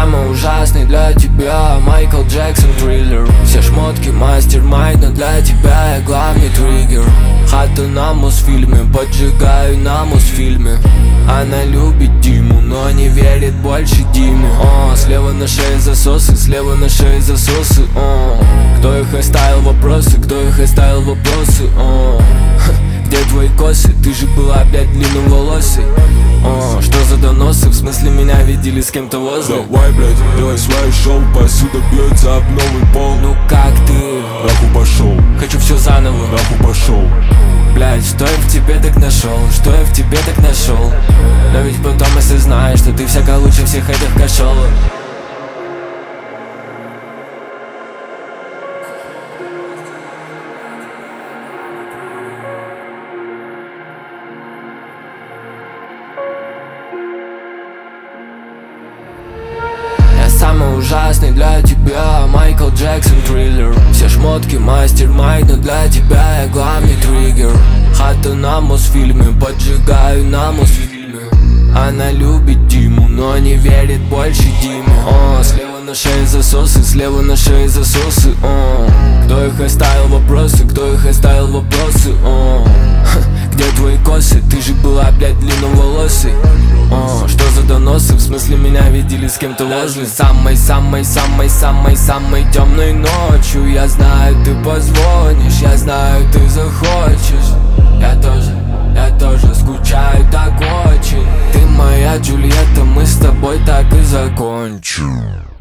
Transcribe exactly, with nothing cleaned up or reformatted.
самый ужасный для тебя, Майкл Джексон триллер. Все шмотки мастер-майнд, но для тебя я главный триггер. Хату на Мосфильме, поджигаю на Мосфильме. Она любит Диму, но не верит больше Диме. О, слева на шее засосы, слева на шее засосы. О, кто их оставил вопросы, кто их оставил вопросы. О, где твои косы, ты же была, блядь, длинноволосой. О, что за доносы, в смысле меня видели с кем-то возле? Давай, блядь, делай свое шоу, посуда бьется об новый пол. Ну как ты? Нахуй пошел, хочу все заново. нахуй пошел. Блядь, что я в тебе так нашел, что я в тебе так нашел. Но ведь потом осознаешь, что ты всяко лучше всех этих кошелок. Самый ужасный для тебя, Майкл Джексон триллер. Все шмотки мастер-майнд, но для тебя я главный триггер. Хату на Мосфильме, поджигаю на Мосфильме. Она любит Диму, но не верит больше Диме. О, слева на шее засосы, слева на шее засосы. О, кто их оставил вопросы, кто их оставил вопросы. О, где твои косы, ты же была, блядь, длинноволосой. О, что за доносы, в смысле меня видели с кем-то возле. Самой-самой-самой-самой-самой темной ночью. Я знаю, ты позвонишь, я знаю, ты захочешь. Я тоже, я тоже скучаю так очень. Ты моя Джульетта, мы с тобой так и закончим.